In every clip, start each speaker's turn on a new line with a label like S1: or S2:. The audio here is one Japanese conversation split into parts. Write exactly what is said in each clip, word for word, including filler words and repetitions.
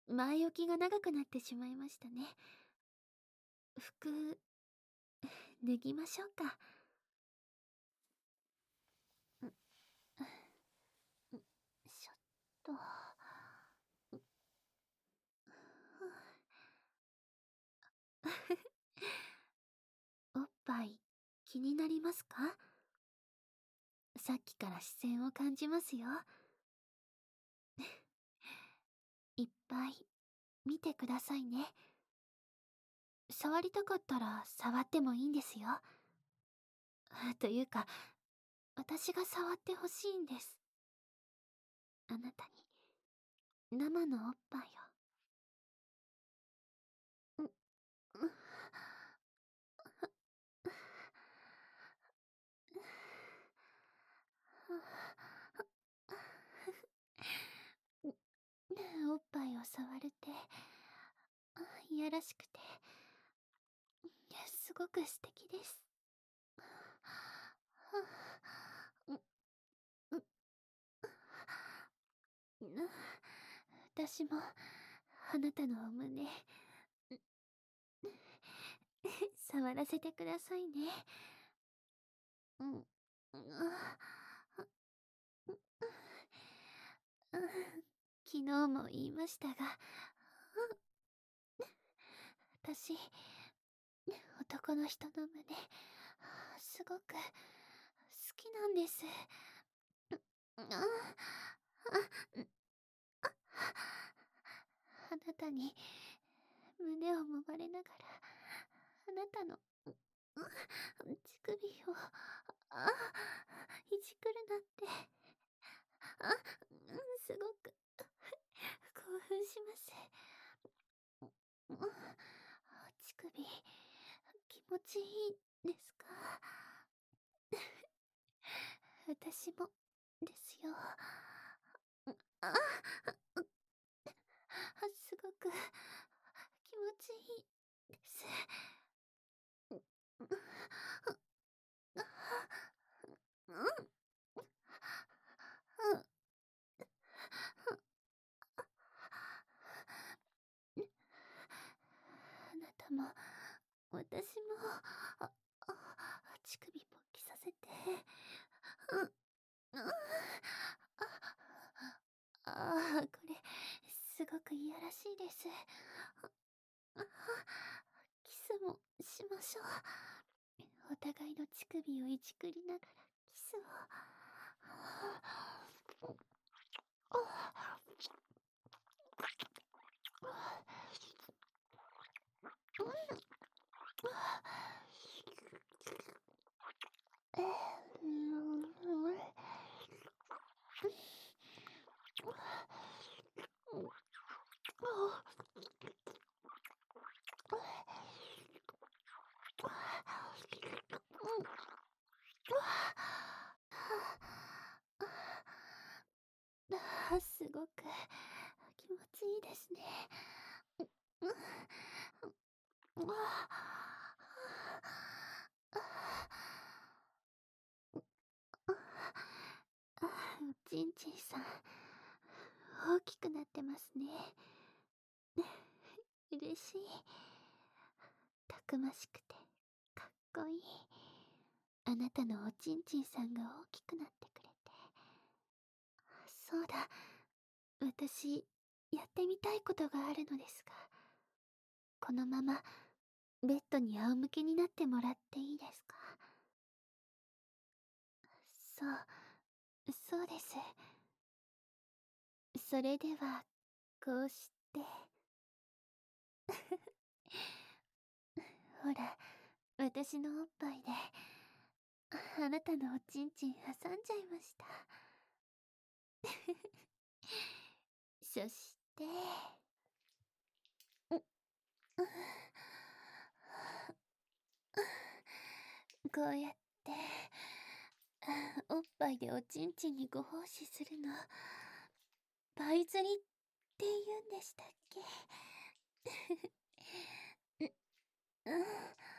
S1: 前置きが長くなってしまいましたね。服、脱ぎましょうか。んんちょっと。おっぱい、気になりますか？さっきから視線を感じますよ。いっぱい、見てくださいね。触りたかったら触ってもいいんですよ。というか、私が触ってほしいんです。あなたに、生のおっぱいを。ん、ん、おっぱいを触るっていやらしくてすごく素敵です。私もあなたのお胸触らせてくださいね。うん、昨日も言いましたが、私、男の人の胸、すごく好きなんです。あなたに胸を揉まれながら、あなたの乳首をいじくるなんて、あ、すごく興奮します。乳首、気持ちいいですか？私もですよ。あ、すごく気持ちいいです。あなたも私もああ乳首勃起させて。ああ、これすごくいやらしいです。キスもしましょう。お互いの乳首をいじくりながらキスを。すごく気持ちいいですね。おちんちんさん、大きくなってますね。嬉しい。たくましくてかっこいい。あなたのおちんちんさんが大きくなってくれて。そうだ、私やってみたいことがあるのですが、このままベッドに仰向けになってもらっていいですか？そう、そうです。それではこうしてほら、私のおっぱいであなたのおちんちん挟んじゃいました。そしてこうやっておっぱいでおちんちんにご奉仕するの、パイ釣りって言うんでしたっけ？うん、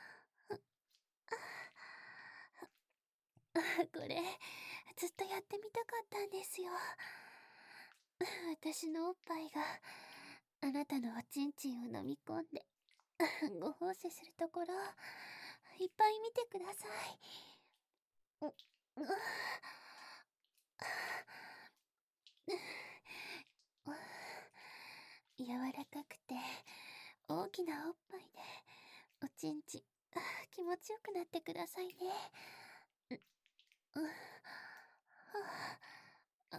S1: これずっとやってみたかったんですよ。私のおっぱいがあなたのおちんちんを飲み込んでご奉仕するところいっぱい見てください。うう柔らかくて大きなおっぱいでおちんちん気持ちよくなってくださいね。ううあ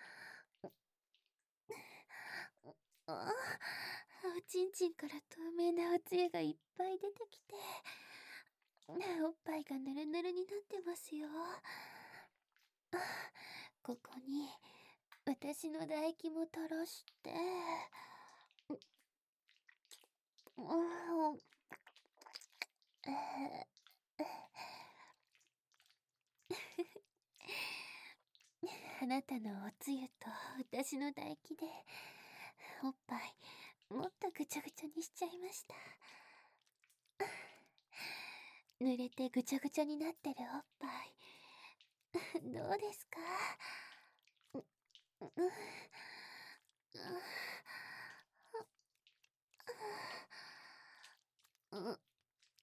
S1: あおちんちんから透明なおつゆがいっぱい出てきておっぱいがぬるぬるになってますよ。ここに私の唾液も垂らしてううんあなたのおつゆと私の唾液でおっぱいもっとぐちゃぐちゃにしちゃいました。濡れてぐちゃぐちゃになってるおっぱいどうですか？ううううう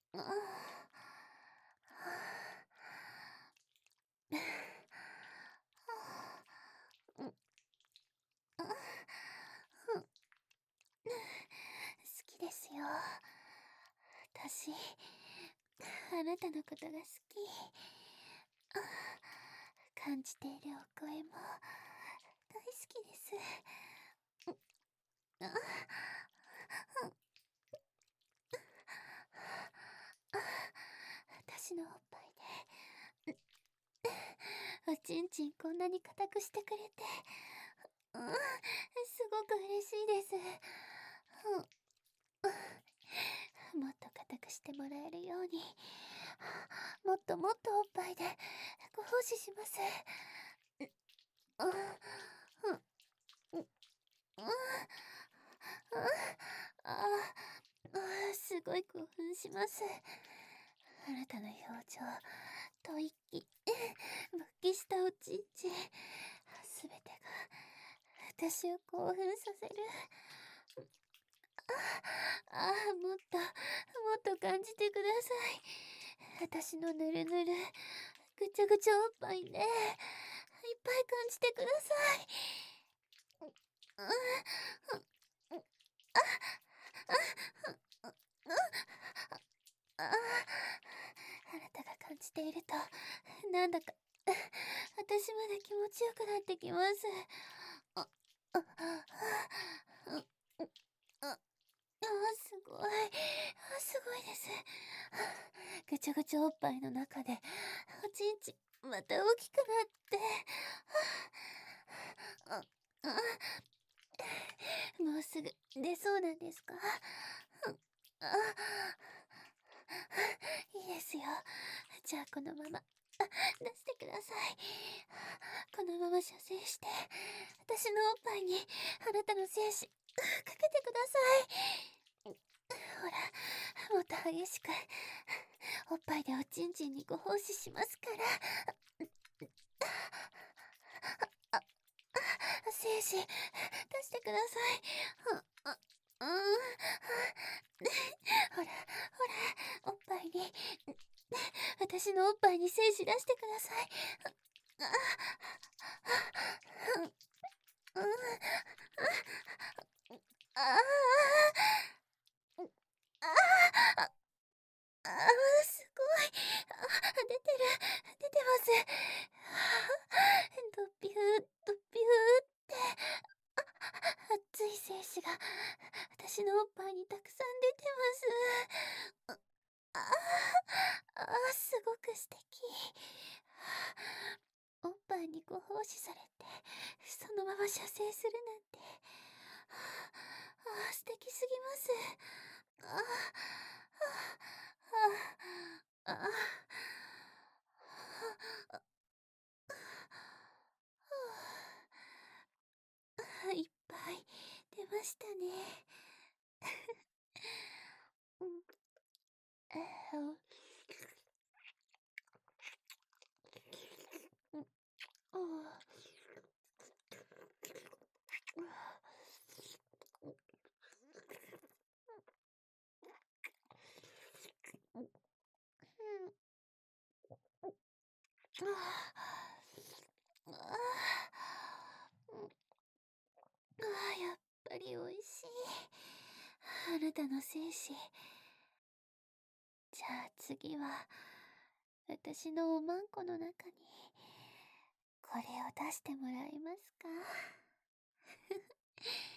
S1: 好きですよ。私、あなたのことが好き。感じているお声も大好きです。私のおっぱいで、おちんちんこんなに硬くしてくれて、うん、すごく嬉しいです。うん、もっと硬くしてもらえるように、もっともっとおっぱいでご奉仕します。うんうんうんうんああ、すごい興奮します。あなたの表情、吐息、勃起したおちんちん、すべてが私を興奮させる。ああ、もっと、もっと感じてください。私のぬるぬる、ぐちゃぐちゃおっぱいね。いっぱい感じてください。ああ、あなたが感じていると、なんだか、私まで気持ちよくなってきます。あ、あ、あ、あ、あ、すごい。あ、すごいです。ぐちゃぐちゃおっぱいの中で、おちんちん、また大きくなって、あ、あ、もうすぐ出そうなんですか？あ、いいですよ。じゃあこのまま、出してください。このまま射精して、私のおっぱいにあなたの精子、かけてください。ほら、もっと激しく、おっぱいでおちんちんにご奉仕しますから。あ、精子、出してください。あ、あ、うん。ほら、ほら、おっぱいに、私のおっぱいに精子出してください。あ、うん、うん、ああ、ああ、ああ、すごい。あ、出てる、出てます。あドピュー、ドピューって、あ熱い精子が私のおっぱいにたくさん出てます。ああ、ああ、すごく素敵。おっぱいにご奉仕されて、そのまま射精するなんて。ああ、素敵すぎます。ああ、ああ、ああ、あいっぱい出ましたね。うん、えー、うん、ああ、 ああ、やっぱり美味しい。あなたの精子。じゃあ次は、私のおまんこの中に、これを出してもらえますか？